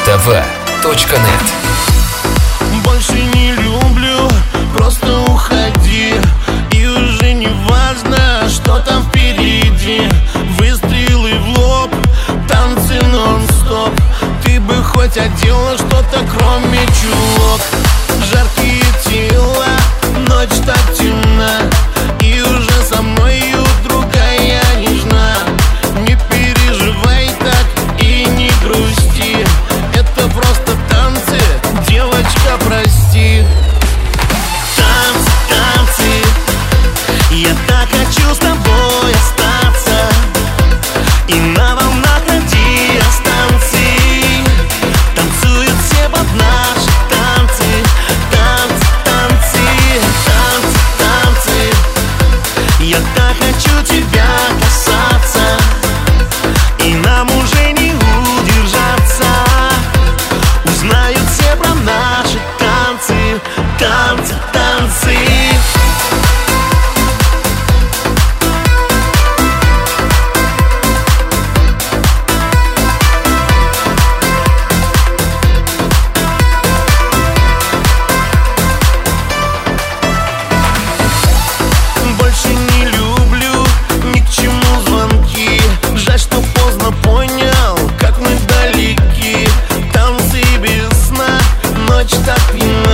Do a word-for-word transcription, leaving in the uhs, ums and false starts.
тэ вэ точка нет. Больше не люблю, просто уходи. И уже не важно, что там впереди. Выстрелы в лоб, танцы нон-стоп. Ты бы хоть одела что-то, кроме чулок. Жаркие тела, ночь так темна. И уже со мною другая нежна. Не переживай так и не грусти. Это просто танцы, девочка, прости. Танцы, танцы, я так хочу с тобой остаться. И на волнах радиостанций танцуют все под наши танцы. Танцы, танцы, танцы, танцы. Я так хочу тебя касаться. И нам уже не удержаться. Узнают все про наши танцы. Танцы, танцы. Больше не люблю ни к чему звонки. Жаль, что поздно понял, как мы далеки. Танцы без сна, ночь так пьяна.